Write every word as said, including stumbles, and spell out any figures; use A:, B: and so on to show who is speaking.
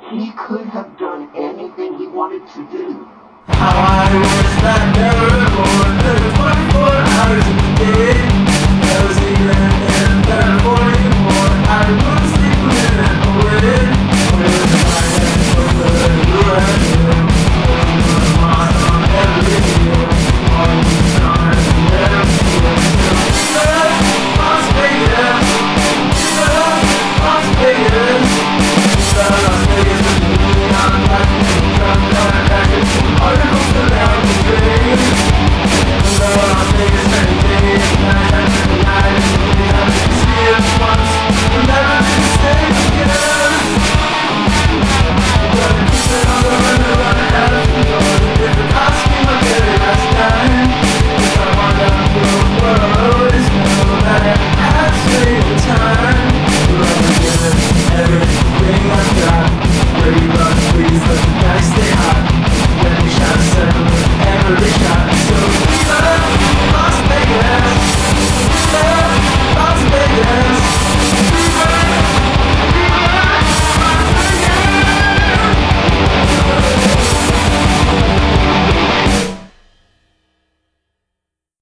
A: He could have done anything he wanted to do.
B: How I wish that never born. There were twenty-four hours in the day. There was even in better for you more. I would sleep a minute away. Where the light and over you and you. I'm lost on every hill. All you stars and never feel. Love, Las Vegas. Love, Las Vegas. Love, Las Vegas with the neon lights and drunk firecrackers. Articles around the grave. Love, Las Vegas every day and night after night. And we have to see it once. We'll never be the same again. We're gonna keep it on the run and run it out of the door. If it costs me my very last dime. If I want to go for a always know that I have saved time. We'll never give it everything I've got. Where you run, please let the guys stay hot. Let me shot a seven with every shot.